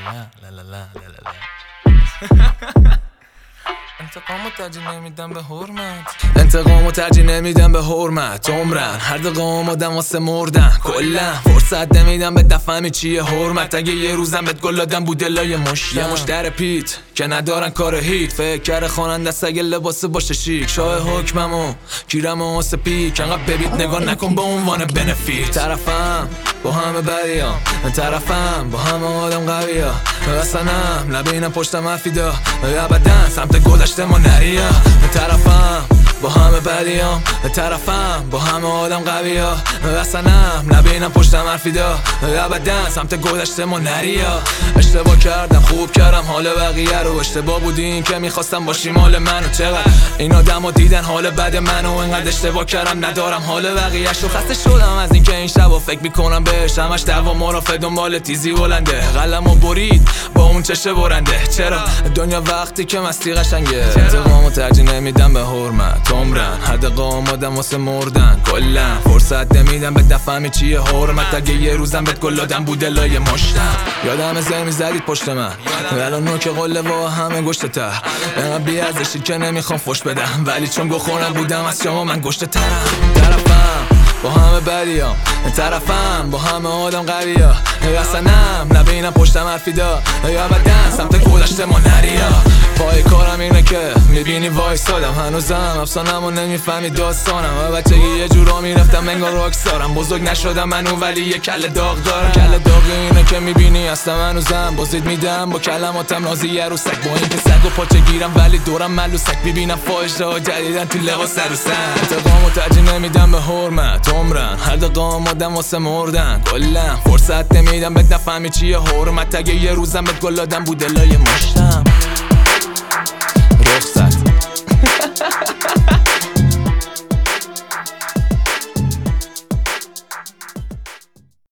انتقامو ترجیح نمیدم به حرمت، انتقامو ترجیح نمیدم به حرمت. عمرن هر دقام آدم واسه مردن، کلا فرصت نمیدم به دفهمی چیه حرمت. اگه یه روزم بهت گل دادم بود دلای مشتم، یه مشتر پیت که ندارن کار هیت. فکر کرده خواننده است اگه لباس باشه شیک. شاه حکممو گیرم و واسه پیک، انقدر ببید نگاه نکن به عنوان بنفیت. طرفم با همه بدیام، طرفم با همه آدم قویا. واسنم نبینم پشتم افیدا، ابدا سمت گذشته ما نریا. طرفم با همه بدیام، طرفم با همه آدم قویا. واسنم نبینم پشتم افیدا، ابدا سمت گذشته ما نریا. اشتباه کردم خوب کردم حال بقیه رو، اشتباه بودین که میخواستم باشی مال منو. چقدر این آدمو دیدن حال بد منو، انقدر اشتباه کردم ندارم حال بقیه‌شو. خسته شدم از اینکه این شبا فکر میکنم بهش، همش دعوا مرافع دنبال تیزی بلنده. قلمو برید با اون چشه برنده، چرا دنیا وقتی که مستی قشنگه. انتقامو ترجیح نمیدم به حرمت، عمرن هر دقام آدم واسه مردن. کلا فرصت نمیدم به دفهمی چیه حرمت. اگه یه روزم بهت گل دادم بود دلای مشتم. یادم زیر میزدید پشت من، الان نوک قله و همه گشت ته. انقدر بی‌ارزشی که نمیخوام فش بدم، ولی چون گخورم بودم از شما من گشت ترم. طرفم با همه بدیام، طرفم با همه آدم قویا. واسنم نبینم پشتم حرفیدا، ابدا سمت گذشته ما نریا. پای کارم اینه که میبینی وایسادم، هنوزم افسانم و نمیفهمی داستانم. و بچگی یه جورا میرفتم انگار راکستارم، بزرگ نشدم منو ولی یه کله داغ دارم. کله داغ اینه که میبینی هستم هنوزم، بازید میدم با کلماتم نازیه رو سگ. با اینکه سگ و پاچه گیرم ولی دورم ملوسک، میبینم فاحشه ها جدیدن تو لباس عروسن. انتقامو ترجیح نمیدم به حرمت، عمرن هر دقام آدم واسه مردن. کلا فرصت نمیدم بهت نفهمی چیه حرمت. اگه یه روزم بهت گل دادم بود دلای مشتم.